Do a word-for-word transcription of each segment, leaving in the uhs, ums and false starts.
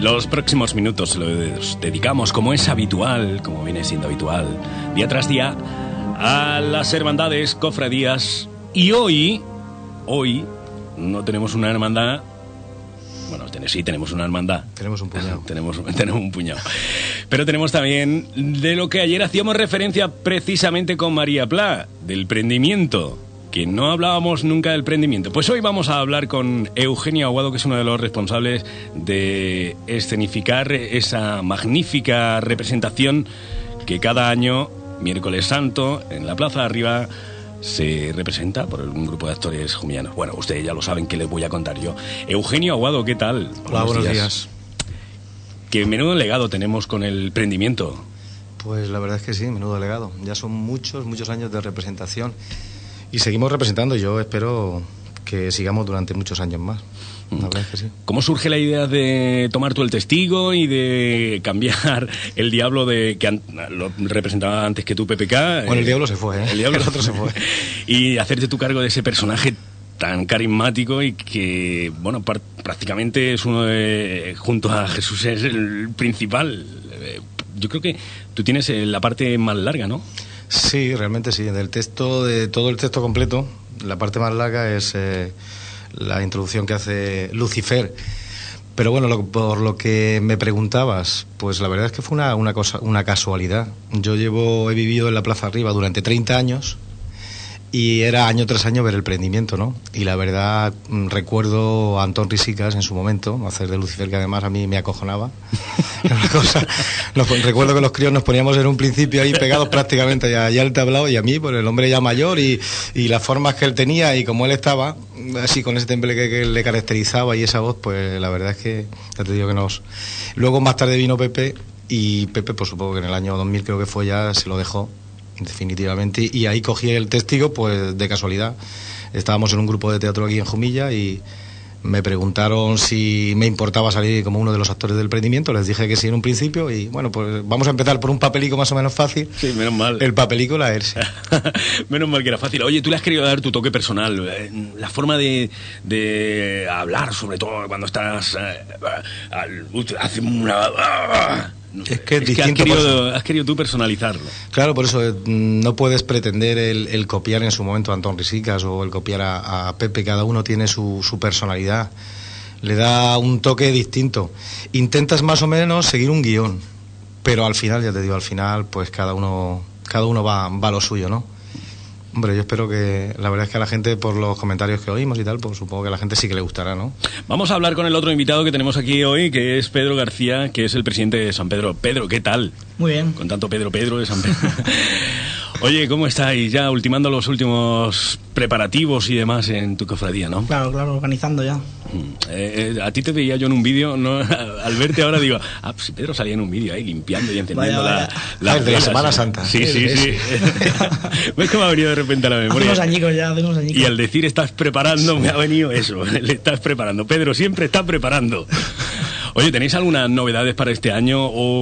Los próximos minutos los dedicamos, como es habitual, como viene siendo habitual, día tras día, a las hermandades, cofradías. Y hoy, hoy, no tenemos una hermandad. Bueno, sí, tenemos una hermandad. Tenemos un puñado. tenemos, tenemos un puñado. Pero tenemos también de lo que ayer hacíamos referencia precisamente con María Pla, del prendimiento. Que no hablábamos nunca del prendimiento. Pues hoy vamos a hablar con Eugenio Aguado, que es uno de los responsables de escenificar esa magnífica representación que cada año, miércoles santo, en la Plaza de Arriba, se representa por un grupo de actores jumillanos. Bueno, ustedes ya lo saben, ¿qué les voy a contar yo? Eugenio Aguado, ¿qué tal? Hola, buenos, buenos días. días. ¿Qué menudo legado tenemos con el prendimiento? Pues la verdad es que sí, menudo legado. Ya son muchos, muchos años de representación. Y seguimos representando, yo espero que sigamos durante muchos años más. La verdad es que sí. ¿Cómo surge la idea de tomar tú el testigo y de cambiar el diablo de que an, lo representaba antes que tú, P P K? Bueno, el diablo se fue, ¿eh? El diablo el otro se fue. Y hacerte tu cargo de ese personaje tan carismático y que, bueno, par, prácticamente es uno de, junto a Jesús, es el principal. Yo creo que tú tienes la parte más larga, ¿no? Sí, realmente sí. Del texto, de todo el texto completo, la parte más larga es eh, la introducción que hace Lucifer. Pero bueno, lo, por lo que me preguntabas, pues la verdad es que fue una, una, cosa, una casualidad. Yo llevo, he vivido en la Plaza Arriba durante treinta años y era año tras año ver el prendimiento, ¿no? Y la verdad, recuerdo a Antón Risicas en su momento, hacer de Lucifer, que además a mí me acojonaba. Era una cosa, nos, recuerdo que los críos nos poníamos en un principio ahí pegados prácticamente ya, ya el tablao, y a mí, pues el hombre ya mayor y, y las formas que él tenía y como él estaba, así con ese temple que, que le caracterizaba y esa voz, pues la verdad es que, ya te digo que nos... Luego más tarde vino Pepe, y Pepe, pues supongo que en el año dos mil creo que fue, ya se lo dejó definitivamente, y ahí cogí el testigo pues de casualidad. Estábamos en un grupo de teatro aquí en Jumilla y me preguntaron si me importaba salir como uno de los actores del prendimiento. Les dije que sí en un principio y bueno, pues vamos a empezar por un papelico más o menos fácil. Sí, menos mal. El papelico la ERSE. Menos mal que era fácil. Oye, tú le has querido dar tu toque personal, la forma de, de hablar, sobre todo cuando estás uh, hace una... No sé, es que, es es que has, querido, has querido tú personalizarlo. Claro, por eso no puedes pretender el, el copiar en su momento a Antón Risicas o el copiar a, a Pepe. Cada uno tiene su, su personalidad, le da un toque distinto. Intentas más o menos seguir un guión, pero al final, ya te digo, al final pues cada uno cada uno va, va a lo suyo, ¿no? Hombre, yo espero que, la verdad es que a la gente, por los comentarios que oímos y tal, pues supongo que a la gente sí que le gustará, ¿no? Vamos a hablar con el otro invitado que tenemos aquí hoy, que es Pedro García, que es el presidente de San Pedro. Pedro, ¿qué tal? Muy bien. Con tanto Pedro, Pedro de San Pedro. Oye, ¿cómo estáis ya ultimando los últimos preparativos y demás en tu cofradía, no? Claro, claro, organizando ya. Eh, eh, a ti te veía yo en un vídeo, ¿no? Al verte ahora digo, ah, pues Pedro salía en un vídeo ahí limpiando y encendiendo vaya, la, vaya. la, ah, de la Semana Santa. Sí, sí, sí. ¿Ves cómo ha venido de repente a la memoria? Hace unos añicos ya, hace unos añicos. Y al decir estás preparando, sí. Me ha venido eso, le estás preparando. Pedro siempre está preparando. Oye, ¿tenéis algunas novedades para este año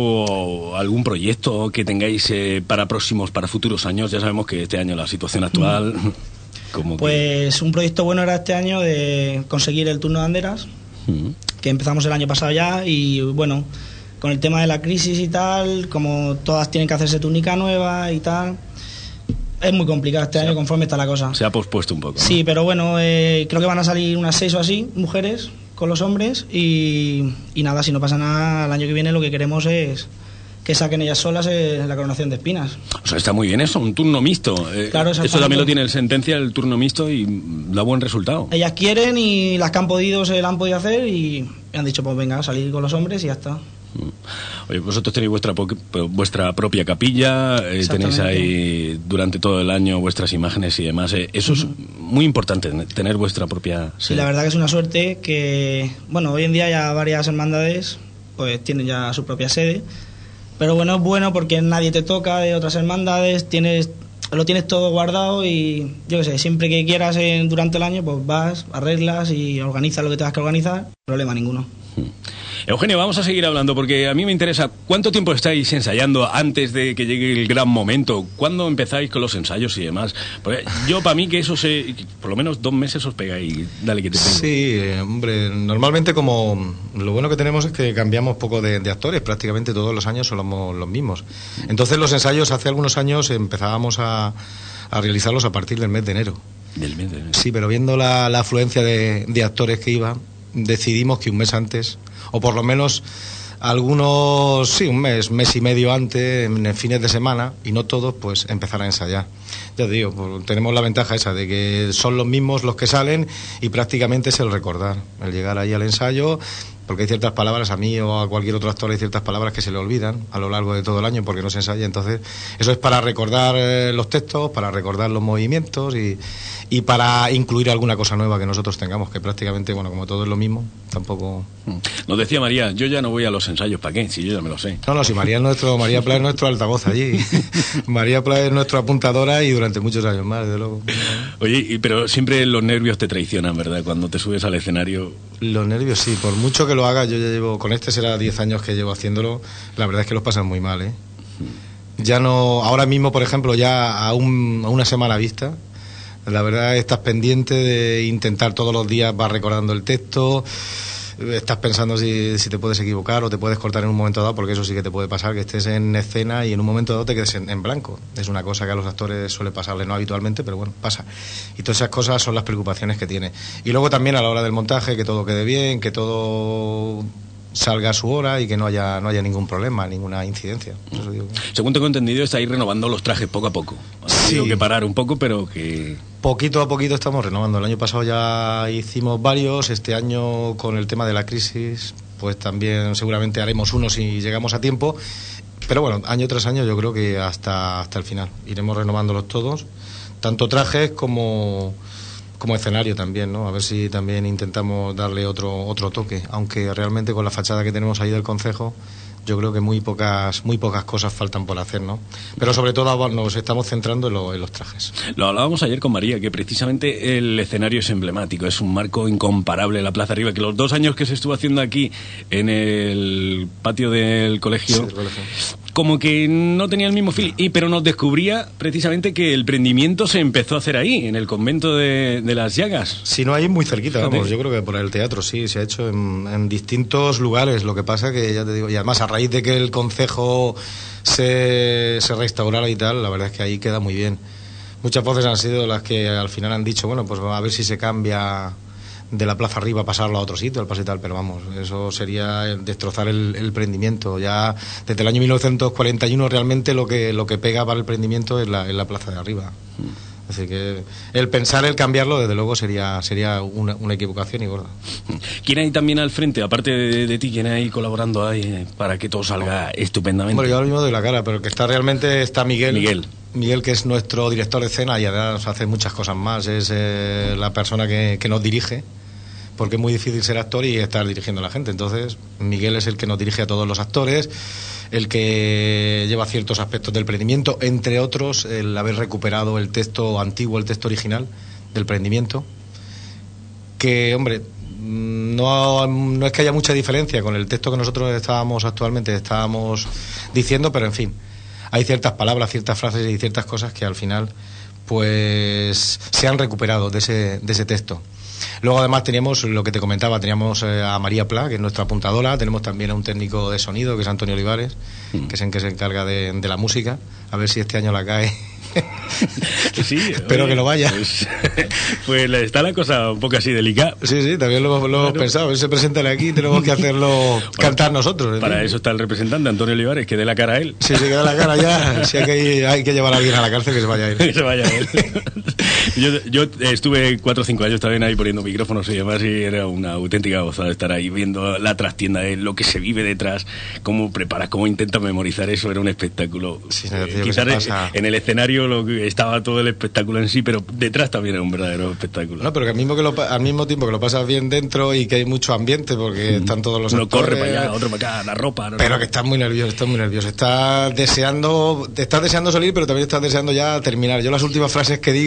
o algún proyecto que tengáis eh, para próximos, para futuros años? Ya sabemos que este año la situación actual... Mm. Como pues que... un proyecto bueno era este año de conseguir el turno de banderas, mm. que empezamos el año pasado ya, y bueno, con el tema de la crisis y tal, como todas tienen que hacerse túnica nueva y tal... Es muy complicado este año conforme está la cosa. Se ha pospuesto un poco, ¿no? Sí, pero bueno, eh, creo que van a salir unas seis o así, mujeres, con los hombres, y, y nada, si no pasa nada, el año que viene lo que queremos es que saquen ellas solas eh, la coronación de espinas. O sea, está muy bien eso, un turno mixto. Eh, claro, eso también lo tiene el sentencia, el turno mixto, y da buen resultado. Ellas quieren y las que han podido se la han podido hacer y han dicho, pues venga, salir con los hombres y ya está. Oye, vosotros tenéis vuestra vuestra propia capilla, eh, tenéis ahí durante todo el año vuestras imágenes y demás. Eh, eso uh-huh. es muy importante, tener vuestra propia... Sí, la verdad que es una suerte que, bueno, hoy en día ya varias hermandades pues tienen ya su propia sede, pero bueno, es bueno porque nadie te toca de otras hermandades, tienes lo tienes todo guardado y yo qué sé, siempre que quieras en, durante el año pues vas, arreglas y organizas lo que tengas que organizar, problema ninguno. Eugenio, vamos a seguir hablando porque a mí me interesa cuánto tiempo estáis ensayando antes de que llegue el gran momento. ¿Cuándo empezáis con los ensayos y demás? Porque yo, para mí, que eso se... por lo menos dos meses os pegáis. Dale que te tengo. Sí, eh, hombre, normalmente como... lo bueno que tenemos es que cambiamos poco de, de actores. Prácticamente todos los años somos los mismos. Entonces los ensayos hace algunos años empezábamos a, a realizarlos a partir del mes de enero. Del mes de enero. Sí, pero viendo la, la afluencia de, de actores que iba, decidimos que un mes antes, o por lo menos algunos, sí, un mes, mes y medio antes, en fines de semana, y no todos, pues empezar a ensayar. Ya te digo, pues, tenemos la ventaja esa de que son los mismos los que salen y prácticamente es el recordar, el llegar ahí al ensayo, porque hay ciertas palabras, a mí o a cualquier otro actor hay ciertas palabras que se le olvidan a lo largo de todo el año porque no se ensaya. Entonces eso es para recordar eh, los textos, para recordar los movimientos y, y para incluir alguna cosa nueva que nosotros tengamos, que prácticamente, bueno, como todo es lo mismo, tampoco... Nos decía María, yo ya no voy a los ensayos, ¿para qué? Si yo ya me lo sé. No, no, si María es nuestro, María Pla es nuestro altavoz allí. María Pla es nuestra apuntadora y durante muchos años más, desde luego. Oye, pero siempre los nervios te traicionan, ¿verdad? Cuando te subes al escenario... Los nervios sí, por mucho que lo haga, yo ya llevo, con este será diez años que llevo haciéndolo, la verdad es que los pasan muy mal, ¿eh? Ya no, ahora mismo, por ejemplo, ya a, un, a una semana vista, la verdad estás pendiente de intentar todos los días, vas recordando el texto, estás pensando si, si te puedes equivocar o te puedes cortar en un momento dado, porque eso sí que te puede pasar, que estés en escena y en un momento dado te quedes en, en blanco. Es una cosa que a los actores suele pasarles, no habitualmente, pero bueno, pasa. Y todas esas cosas son las preocupaciones que tiene. Y luego también a la hora del montaje, que todo quede bien, que todo salga a su hora y que no haya no haya ningún problema, ninguna incidencia. Eso digo. Según tengo entendido, estáis renovando los trajes poco a poco. Ha tenido Sí. que parar un poco, pero que... Poquito a poquito estamos renovando. El año pasado ya hicimos varios, este año con el tema de la crisis, pues también seguramente haremos uno si llegamos a tiempo. Pero bueno, año tras año yo creo que hasta, hasta el final. Iremos renovándolos todos, tanto trajes como... como escenario también, ¿no? A ver si también intentamos darle otro otro toque, aunque realmente con la fachada que tenemos ahí del concejo, yo creo que muy pocas muy pocas cosas faltan por hacer, ¿no? Pero sobre todo nos estamos centrando en, lo, en los trajes. Lo hablábamos ayer con María, que precisamente el escenario es emblemático, es un marco incomparable la Plaza Arriba, que los dos años que se estuvo haciendo aquí en el patio del colegio, Sí, del colegio. como que no tenía el mismo feel, y, pero nos descubría precisamente que el prendimiento se empezó a hacer ahí, en el convento de, de las Llagas. Si no, hay muy cerquita, vamos. Fíjate. Yo creo que por el teatro sí, se ha hecho en, en distintos lugares. Lo que pasa que, ya te digo, y además a raíz de que el concejo se, se restaurara y tal, la verdad es que ahí queda muy bien. Muchas voces han sido las que al final han dicho, bueno, pues a ver si se cambia de la Plaza Arriba, pasarlo a otro sitio, al paso y tal, pero vamos, eso sería destrozar el, el prendimiento. Ya desde el año mil novecientos cuarenta y uno realmente lo que lo que pega para el prendimiento es la, es la Plaza de Arriba. Mm. Así que el pensar, el cambiarlo, desde luego sería sería una, una equivocación y gorda. ¿Quién hay también al frente, aparte de, de ti, quién hay colaborando ahí para que todo salga estupendamente? Bueno, yo ahora mismo doy la cara, pero el que está realmente está Miguel. Miguel. Miguel, que es nuestro director de escena y además hace muchas cosas más. Es eh, la persona que, que nos dirige, porque es muy difícil ser actor y estar dirigiendo a la gente. Entonces, Miguel es el que nos dirige a todos los actores, el que lleva ciertos aspectos del prendimiento, entre otros, el haber recuperado el texto antiguo, el texto original del prendimiento, que, hombre, no, no es que haya mucha diferencia con el texto que nosotros estábamos actualmente estábamos diciendo, pero en fin, hay ciertas palabras, ciertas frases y ciertas cosas que al final pues se han recuperado de ese, de ese texto. Luego además teníamos lo que te comentaba, teníamos eh, a María Pla, que es nuestra apuntadora, tenemos también a un técnico de sonido, que es Antonio Olivares, mm. que es el que se encarga de, de la música, a ver si este año la cae. Sí, espero oye, que lo vaya. Pues, pues está la cosa un poco así delicada. Sí, sí, también lo, lo bueno, hemos pensado. Él se presenta aquí y tenemos que hacerlo bueno, cantar nosotros. Para eso está el representante, Antonio Olivares, que dé la cara a él. Sí, sí, que dé la cara ya. Si hay que, hay que llevar a alguien a la cárcel, que se vaya él. Que se vaya él. yo, yo estuve cuatro o cinco años también ahí poniendo micrófonos y demás, y era una auténtica gozada estar ahí viendo la trastienda, de lo que se vive detrás, cómo preparas, cómo intentas memorizar eso, era un espectáculo. Sí, no, eh, quizás en el escenario lo que estaba todo el espectáculo en sí, pero detrás también era un verdadero espectáculo. No, pero que al mismo, que lo, al mismo tiempo que lo pasas bien dentro y que hay mucho ambiente, porque mm. están todos los Uno actores, corre para allá, otro para acá, la ropa. Pero no. que estás muy nervioso, estás muy nervioso. Estás deseando, te estás deseando salir, pero también estás deseando ya terminar. Yo las últimas frases que digo, bueno, me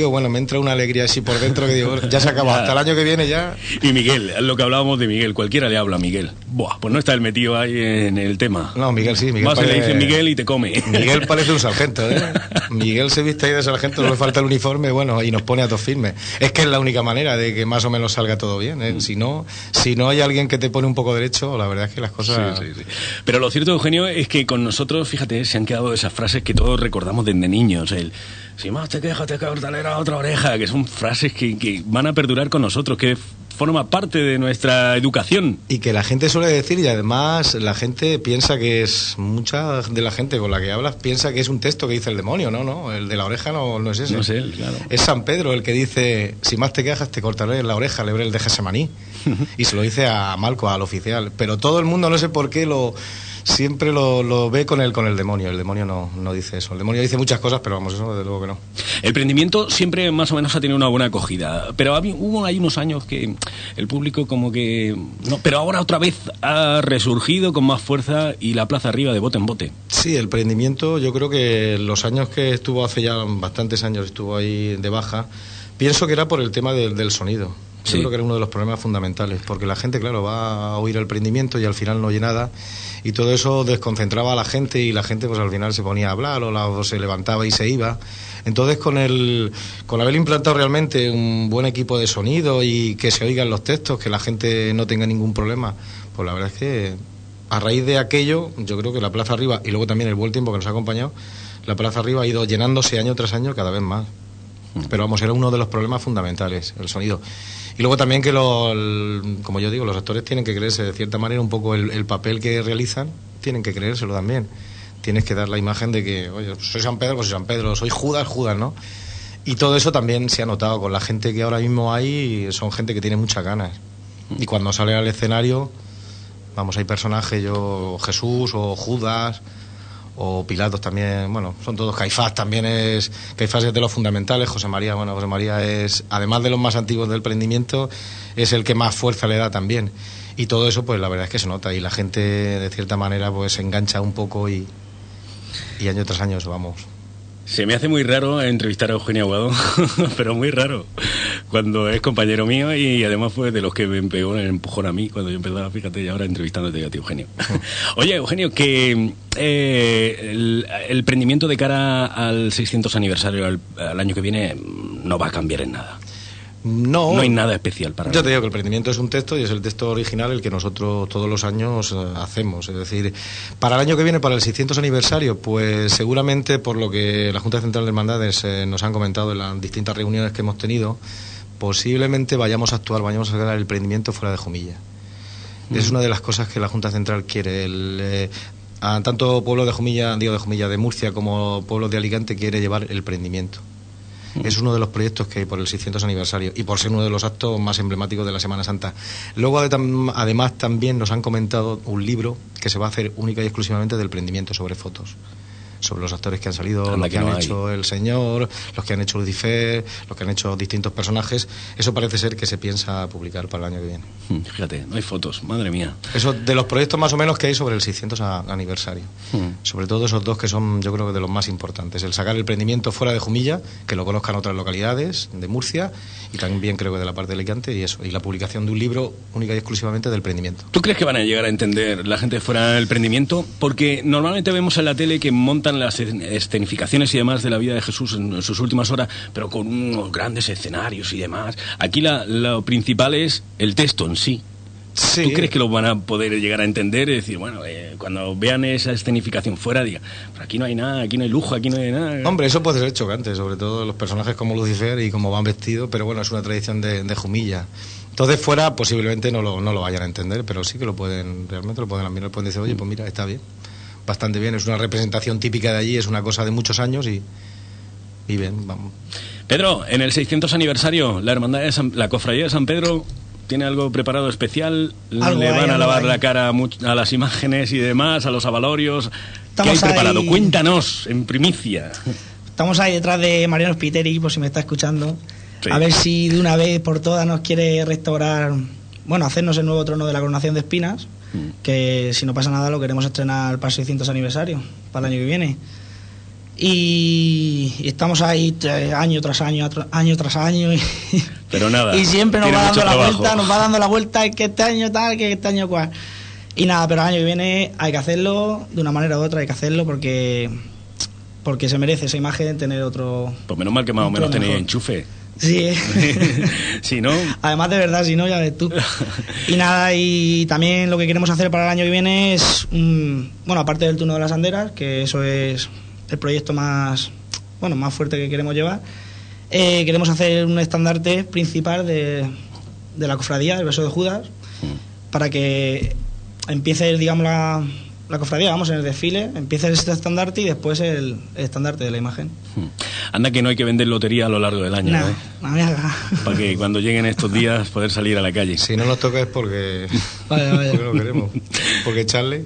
entra una alegría así por dentro que digo, ya se acaba, hasta el año que viene ya. Y Miguel, lo que hablábamos de Miguel, cualquiera le habla a Miguel. Buah, pues no está el metido ahí en el tema. No, Miguel sí, Miguel Vas parece... le dice Miguel y te come. Miguel parece un sargento, ¿eh? Miguel se viste ahí de sargento, no le falta el uniforme, bueno, y nos pone a todos firmes. Es que es la única manera de que más o menos salga todo bien, ¿eh? Si no, si no hay alguien que te pone un poco derecho, la verdad es que las cosas... Sí, sí, sí. Pero lo cierto, Eugenio, es que con nosotros, fíjate, se han quedado esas frases que todos recordamos desde niños, el si más te quejas te cortaré la otra oreja, que son frases que, que van a perdurar con nosotros, que forma parte de nuestra educación. Y que la gente suele decir, y además la gente piensa que es, mucha de la gente con la que hablas piensa que es un texto que dice el demonio, no, no, el de la oreja no, no es ese. No es él, claro. Es San Pedro el que dice, si más te quejas te cortaré la oreja, le veré el de Gesemaní. Y se lo dice a Malco, al oficial. Pero todo el mundo, no sé por qué, lo siempre lo, lo ve con el, con el demonio. El demonio no, no dice eso. El demonio dice muchas cosas, pero vamos, eso desde luego que no. El prendimiento siempre más o menos ha tenido una buena acogida, pero había, hubo hay unos años que el público como que... no, pero ahora otra vez ha resurgido con más fuerza y la plaza arriba de bote en bote. Sí, el prendimiento, yo creo que los años que estuvo, hace ya bastantes años estuvo ahí de baja, pienso que era por el tema de, del sonido. Yo sí. creo que era uno de los problemas fundamentales, porque la gente, claro, va a oír el prendimiento y al final no oye nada, y todo eso desconcentraba a la gente y la gente pues al final se ponía a hablar o, la, o se levantaba y se iba. Entonces con el con haber implantado realmente un buen equipo de sonido y que se oigan los textos, que la gente no tenga ningún problema, pues la verdad es que a raíz de aquello, yo creo que la Plaza Arriba y luego también el buen tiempo que nos ha acompañado, la Plaza Arriba ha ido llenándose año tras año cada vez más. Pero vamos, era uno de los problemas fundamentales, el sonido. Y luego también que, lo, el, como yo digo, los actores tienen que creerse de cierta manera un poco el, el papel que realizan, tienen que creérselo también. Tienes que dar la imagen de que, oye, soy San Pedro, pues soy San Pedro, soy Judas, Judas, ¿no? Y todo eso también se ha notado con la gente que ahora mismo hay, son gente que tiene muchas ganas. Y cuando sale al escenario, vamos, hay personajes, yo, Jesús o Judas... o Pilatos también, bueno, son todos. Caifás también es, Caifás es de los fundamentales. José María, bueno, José María es, además de los más antiguos del prendimiento, es el que más fuerza le da también. Y todo eso, pues la verdad es que se nota y la gente, de cierta manera, pues se engancha un poco y, y año tras año vamos. Se me hace muy raro entrevistar a Eugenio Aguado, pero muy raro, cuando es compañero mío y además fue de los que me pegó el empujón a mí cuando yo empezaba, fíjate, y ahora entrevistándote a ti, Eugenio. Oye, Eugenio, que eh, el, el prendimiento de cara al seiscientos aniversario, al, al año que viene, no va a cambiar en nada. No, no hay nada especial para yo te digo que el prendimiento es un texto y es el texto original el que nosotros todos los años uh, hacemos. Es decir, para el año que viene, para el seiscientos aniversario, pues seguramente por lo que la Junta Central de Hermandades eh, nos han comentado en las distintas reuniones que hemos tenido, posiblemente vayamos a actuar, vayamos a sacar el prendimiento fuera de Jumilla. Mm. Es una de las cosas que la Junta Central quiere. El, eh, a tanto pueblo de Jumilla, digo de Jumilla, de Murcia, como pueblo de Alicante quiere llevar el prendimiento. Es uno de los proyectos que hay por el seiscientos aniversario y por ser uno de los actos más emblemáticos de la Semana Santa. Luego, además, también nos han comentado un libro que se va a hacer única y exclusivamente del prendimiento, sobre fotos, sobre los actores que han salido, Anda, los que, que no han hay. hecho El Señor, los que han hecho Lucifer, los que han hecho distintos personajes. Eso parece ser que se piensa publicar para el año que viene. Fíjate, no hay fotos, madre mía. Eso de los proyectos más o menos que hay sobre el seiscientos aniversario. Hmm. Sobre todo esos dos que son, yo creo que de los más importantes. El sacar el prendimiento fuera de Jumilla, que lo conozcan otras localidades de Murcia, y también creo que de la parte de Alicante, y eso, y la publicación de un libro única y exclusivamente del prendimiento. ¿Tú crees que van a llegar a entender la gente fuera del prendimiento? Porque normalmente vemos en la tele que montan las escenificaciones y demás de la vida de Jesús en sus últimas horas, pero con unos grandes escenarios y demás. Aquí la, lo principal es el texto en sí. Sí. ¿Tú crees que lo van a poder llegar a entender? Es decir, bueno, eh, cuando vean esa escenificación fuera, digan, pero aquí no hay nada, aquí no hay lujo, aquí no hay nada. Hombre, eso puede ser chocante, sobre todo los personajes como Lucifer y cómo van vestidos, pero bueno, es una tradición de, de Jumilla. Entonces fuera posiblemente no lo, no lo vayan a entender, pero sí que lo pueden, realmente lo pueden mirar, pueden decir, oye, pues mira, está bien, bastante bien, es una representación típica de allí, es una cosa de muchos años y, y bien, vamos. Pedro, en el seiscientos aniversario, la hermandad de San, la cofradía de San Pedro tiene algo preparado especial, algo le van hay, a lavar hay. la cara a, a las imágenes y demás, a los avalorios. ¿Qué hay preparado? Ahí... Cuéntanos, en primicia. Estamos ahí detrás de Mariano Spiteri, por si me está escuchando. Sí. A ver si de una vez por todas nos quiere restaurar, bueno, hacernos el nuevo trono de la coronación de espinas, mm. que si no pasa nada lo queremos estrenar para el seiscientos aniversario, para el año que viene. Y, y estamos ahí eh, año tras año, año tras año. Y, pero nada. Y siempre nos va dando la trabajo. vuelta, nos va dando la vuelta, es que este año tal, que este año cual. Y nada, pero el año que viene hay que hacerlo, de una manera u otra hay que hacerlo porque porque se merece esa imagen tener otro... Pues menos mal que más o menos tenéis enchufe. Sí, ¿eh? Si no... Además de verdad, si no, ya ves tú. Y nada, y también lo que queremos hacer para el año que viene es, um, bueno, aparte del turno de las anderas, que eso es el proyecto más, bueno, más fuerte que queremos llevar, eh, queremos hacer un estandarte principal de, de la cofradía, el beso de Judas, mm. para que empiece, digamos, la, la cofradía, vamos, en el desfile, empiece este estandarte y después el, el estandarte de la imagen. Anda que no hay que vender lotería a lo largo del año, nah, ¿eh? No me haga. Para que cuando lleguen estos días poder salir a la calle. Si no nos toca es porque, vaya, vaya. porque no queremos. Porque echarle...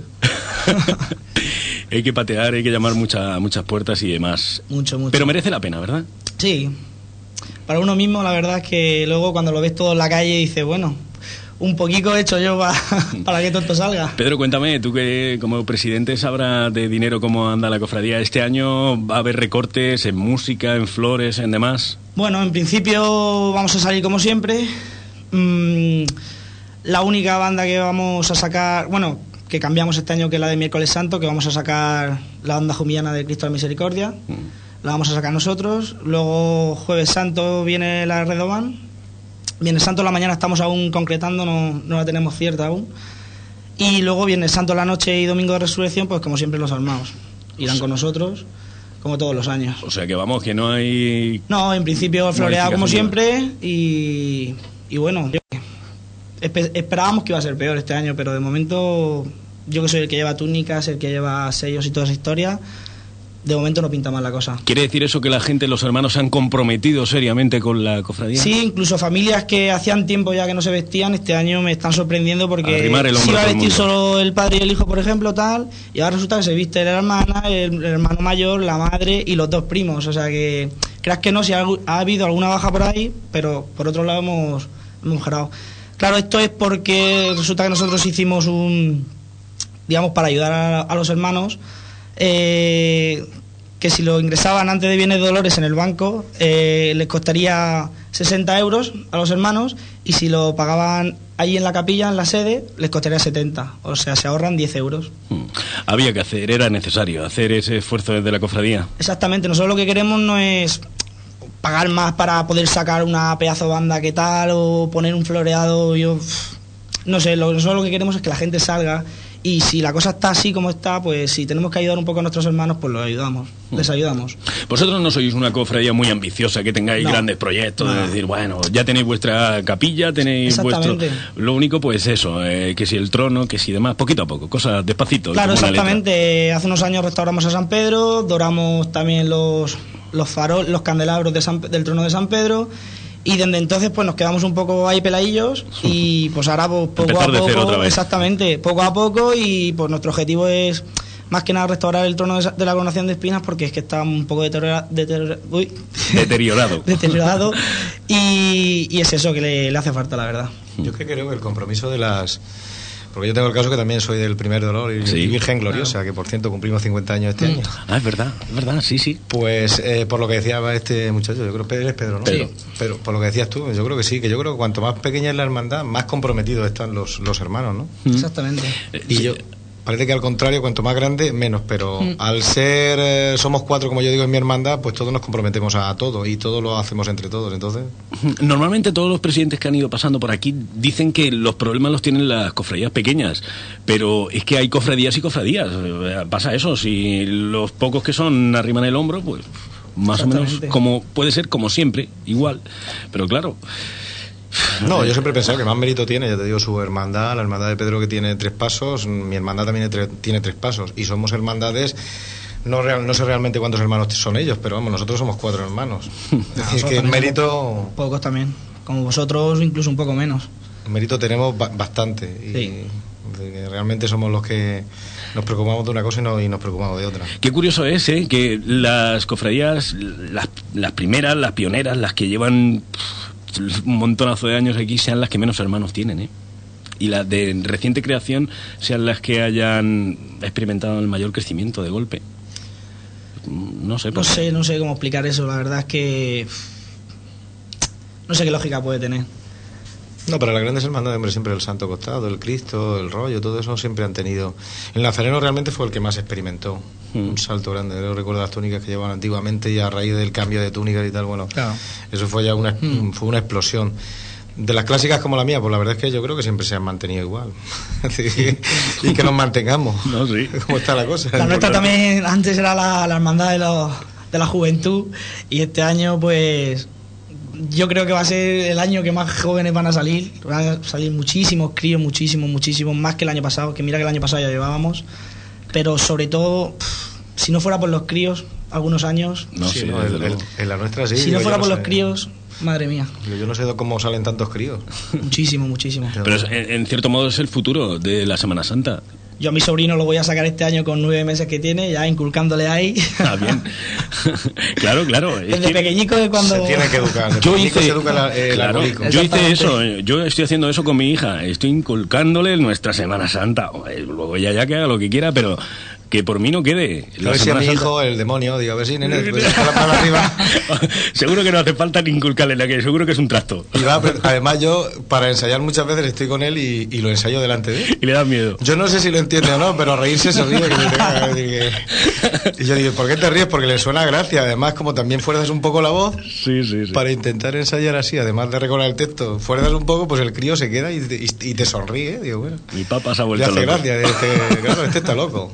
Hay que patear, hay que llamar mucha, muchas puertas y demás. Mucho, mucho. Pero merece la pena, ¿verdad? Sí. Para uno mismo, la verdad es que luego cuando lo ves todo en la calle dices, bueno, un poquito he hecho yo para, para que todo esto salga. Pedro, cuéntame, tú que como presidente sabrás de dinero cómo anda la cofradía. ¿Este año va a haber recortes en música, en flores, en demás? Bueno, en principio vamos a salir como siempre. Mm, la única banda que vamos a sacar, bueno, que cambiamos este año, que es la de Miércoles Santo, que vamos a sacar la banda jumillana de Cristo de la Misericordia. Mm. La vamos a sacar nosotros. Luego Jueves Santo viene la Redoban. Viernes Santo en la mañana estamos aún concretando, no, no la tenemos cierta aún. Y luego Viernes Santo en la noche y Domingo de Resurrección, pues como siempre los armados. Irán con nosotros, como todos los años. O sea que vamos, que no hay... No, en principio floreado como siempre y, y bueno, espe- esperábamos que iba a ser peor este año, pero de momento yo que soy el que lleva túnicas, el que lleva sellos y toda esa historia, de momento no pinta mal la cosa. ¿Quiere decir eso que la gente, los hermanos, se han comprometido seriamente con la cofradía? Sí, incluso familias que hacían tiempo ya que no se vestían, este año me están sorprendiendo porque se iba a vestir solo el padre y el hijo, por ejemplo, tal, y ahora resulta que se viste la hermana, el, el hermano mayor, la madre y los dos primos. O sea que, creas que no, si ha, ha habido alguna baja por ahí, pero por otro lado hemos, hemos mejorado. Claro, esto es porque resulta que nosotros hicimos un, digamos, para ayudar a, a los hermanos, Eh, que si lo ingresaban antes de Bienes de Dolores en el banco eh, les costaría sesenta euros a los hermanos, y si lo pagaban allí en la capilla, en la sede, les costaría setenta, o sea, se ahorran diez euros. Hmm. Había que hacer, era necesario hacer ese esfuerzo desde la cofradía. Exactamente, nosotros lo que queremos no es pagar más para poder sacar una pedazo de banda que tal, o poner un floreado, yo no sé, lo, nosotros lo que queremos es que la gente salga. Y si la cosa está así como está, pues si tenemos que ayudar un poco a nuestros hermanos, pues los ayudamos, les ayudamos. Vosotros no sois una cofradía muy ambiciosa, que tengáis no, grandes proyectos, no. de decir, bueno, ya tenéis vuestra capilla, tenéis vuestro... Lo único, pues eso, eh, que si el trono, que si demás, poquito a poco, cosas despacito. Claro, exactamente. Hace unos años restauramos a San Pedro, doramos también los, los faroles, los candelabros de San, del trono de San Pedro. Y desde entonces pues nos quedamos un poco ahí peladillos, y pues ahora pues, poco Empezar a poco, de cero otra vez. Exactamente, poco a poco, y pues nuestro objetivo es más que nada restaurar el trono de, de la coronación de espinas, porque es que está un poco deteriora, deteriora, uy, deteriorado deteriorado y, y es eso que le, le hace falta, la verdad. Yo es que creo que el compromiso de las... Porque yo tengo el caso que también soy del Primer Dolor y sí. Virgen Gloriosa, claro. Que por cierto cumplimos cincuenta años este mm. año. Ah, es verdad, es verdad, sí, sí. Pues eh, por lo que decía este muchacho, yo creo que es Pedro, ¿no? Pedro. Pero por lo que decías tú, yo creo que sí, que yo creo que cuanto más pequeña es la hermandad, más comprometidos están los, los hermanos, ¿no? Mm. Exactamente. Y sí. yo... Parece que al contrario, cuanto más grande, menos, pero mm. al ser, eh, somos cuatro, como yo digo en mi hermandad, pues todos nos comprometemos a todo y todo lo hacemos entre todos, entonces... Normalmente todos los presidentes que han ido pasando por aquí dicen que los problemas los tienen las cofradías pequeñas, pero es que hay cofradías y cofradías, pasa eso, si los pocos que son arriman el hombro, pues más o menos como puede ser como siempre, igual, pero claro... No, yo siempre he pensado que más mérito tiene, ya te digo, su hermandad, la hermandad de Pedro, que tiene tres pasos, mi hermandad también tiene tres pasos, y somos hermandades, no real, no sé realmente cuántos hermanos son ellos, pero vamos, nosotros somos cuatro hermanos. Es que mérito... Pocos también, como vosotros incluso un poco menos. Mérito tenemos ba- bastante, y sí. de realmente somos los que nos preocupamos de una cosa y, no, y nos preocupamos de otra. Qué curioso es, ¿eh? Que las cofradías, las, las primeras, las pioneras, las que llevan... un montonazo de años aquí, sean las que menos hermanos tienen, ¿eh? Y las de reciente creación sean las que hayan experimentado el mayor crecimiento de golpe. No sé. No sé, no sé cómo explicar eso. La verdad es que no sé qué lógica puede tener. No, para las grandes hermandades, hombre, siempre el Santo Costado, el Cristo, el Rollo, todo eso siempre han tenido. El Nazareno realmente fue el que más experimentó mm. un salto grande. Yo recuerdo las túnicas que llevaban antiguamente y a raíz del cambio de túnicas y tal, bueno, claro. eso fue ya una, mm. fue una explosión. De las clásicas como la mía, pues la verdad es que yo creo que siempre se han mantenido igual. y que nos mantengamos. No, sí. ¿Cómo está la cosa? La nuestra también, antes era la, la hermandad de, los, de la juventud, y este año, pues yo creo que va a ser el año que más jóvenes van a salir. Van a salir muchísimos críos, muchísimos, muchísimos, más que el año pasado, que mira que el año pasado ya llevábamos. Pero sobre todo, pff, si no fuera por los críos, algunos años... No, sí, sí, no, el, el, en la nuestra sí. Si no fuera por no los sé. críos... Madre mía. Yo, yo no sé cómo salen tantos críos. Muchísimo, muchísimo. Pero es, en, en cierto modo es el futuro de la Semana Santa. Yo a mi sobrino lo voy a sacar este año con nueve meses que tiene, ya inculcándole ahí. Ah, bien. Claro, claro. Desde es que pequeñico de cuando... Se tiene que educar. Yo hice, se educa la, eh, claro, yo hice eso. Yo estoy haciendo eso con mi hija. Estoy inculcándole nuestra Semana Santa. Luego ella ya que haga lo que quiera, pero... que por mí no quede. A ver si a mi Santa... hijo, el demonio, digo, a ver si nene, pues está la mano arriba. Seguro que no hace falta ni inculcarle la que seguro que es un trasto. Y va, además yo, para ensayar muchas veces estoy con él y, y lo ensayo delante de él. Y le da miedo. Yo no sé si lo entiende o no, pero a reírse se ríe. Que me tenga, que... Y yo digo, ¿por qué te ríes? Porque le suena gracia. Además, como también fuerzas un poco la voz, sí, sí, sí. para intentar ensayar así, además de recordar el texto, fuerzas un poco, pues el crío se queda y te, y, y te sonríe. Digo, bueno. Mi papá se ha vuelto loco. Le hace loco. gracia. Este, claro, este está loco.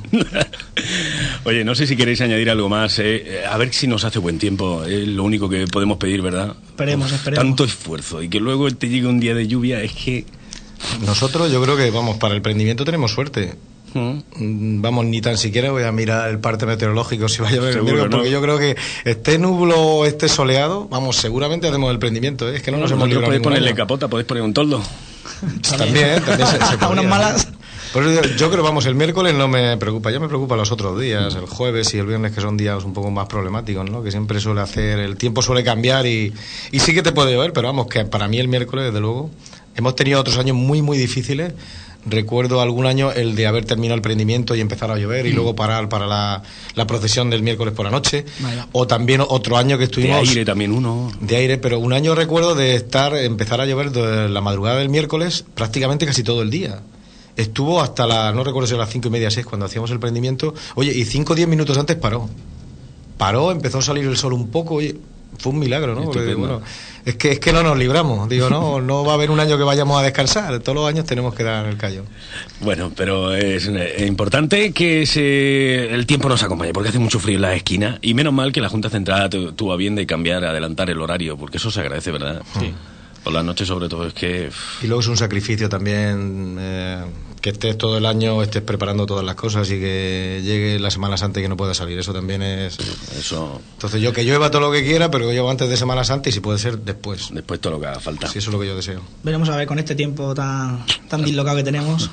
Oye, no sé si queréis añadir algo más. Eh. A ver si nos hace buen tiempo. Es lo único que podemos pedir, ¿verdad? Esperemos, esperemos. Tanto esfuerzo y que luego te llegue un día de lluvia, es que... Nosotros, yo creo que, vamos, para el prendimiento tenemos suerte. ¿Mm? Vamos, ni tan siquiera voy a mirar el parte meteorológico si va a llover el miércoles, ¿no? Porque yo creo que esté nublo o esté soleado, vamos, seguramente hacemos el prendimiento, ¿eh? Es que no, no nos hemos librado. Podéis ponerle capota, podéis poner un toldo. También, también se, se a unas malas. Por eso yo creo, vamos, el miércoles no me preocupa, ya me preocupa los otros días, el jueves y el viernes, que son días un poco más problemáticos, ¿no? Que siempre suele hacer, el tiempo suele cambiar y, y sí que te puede llover, pero vamos, que para mí el miércoles, desde luego, hemos tenido otros años muy, muy difíciles. Recuerdo algún año el de haber terminado el prendimiento y empezar a llover y luego parar para la, la procesión del miércoles por la noche. Vaya. O también otro año que estuvimos... De aire también uno. De aire, pero un año recuerdo de estar, empezar a llover de la madrugada del miércoles prácticamente casi todo el día. Estuvo hasta la, no recuerdo si era las cinco y media, seis, cuando hacíamos el prendimiento. Oye, y cinco o diez minutos antes paró. Paró, empezó a salir el sol un poco, oye, fue un milagro, ¿no? Porque, bueno, es que es que no nos libramos. Digo, no, no va a haber un año que vayamos a descansar. Todos los años tenemos que dar el callo. Bueno, pero es, es importante que se, el tiempo nos acompañe, porque hace mucho frío en la esquina. Y menos mal que la Junta Central tuvo a bien de cambiar, adelantar el horario, porque eso se agradece, ¿verdad? Sí. Por las noches, sobre todo, es que... Y luego es un sacrificio también, eh, que estés todo el año, estés preparando todas las cosas y que llegue la Semana Santa y que no pueda salir. Eso también es... Eso... Entonces yo que llueva todo lo que quiera, pero que llueva antes de Semana Santa y si puede ser después. Después todo lo que haga falta. Sí, eso es lo que yo deseo. Veremos a ver con este tiempo tan, tan dislocado que tenemos.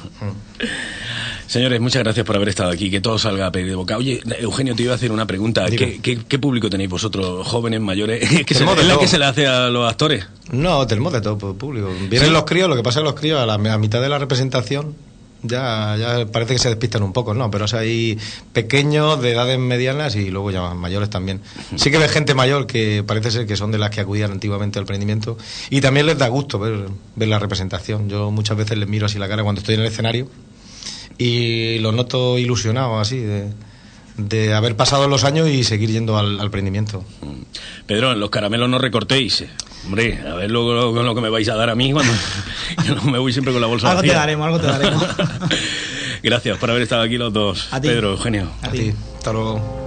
Señores, muchas gracias por haber estado aquí, que todo salga a pedir de boca. Oye, Eugenio, te iba a hacer una pregunta. ¿Qué, qué, ¿Qué público tenéis vosotros, jóvenes, mayores? ¿Es, que se, ¿Es la que se le hace a los actores? No, tenemos de todo público. Vienen ¿Sí? los críos, lo que pasa es que los críos a la a mitad de la representación ya, ya parece que se despistan un poco, ¿no? Pero o sea, hay pequeños de edades medianas y luego ya mayores también. Sí que ve gente mayor que parece ser que son de las que acudían antiguamente al prendimiento y también les da gusto ver, ver la representación. Yo muchas veces les miro así la cara cuando estoy en el escenario y los noto ilusionados así de, de haber pasado los años y seguir yendo al, al prendimiento. Pedro, los caramelos no recortéis. Hombre, a ver luego con lo que me vais a dar a mí cuando yo no me voy siempre con la bolsa algo vacía. Te daremos, algo te daremos. Gracias por haber estado aquí los dos. A ti. Pedro, Eugenio. A, a ti. ti. Hasta luego.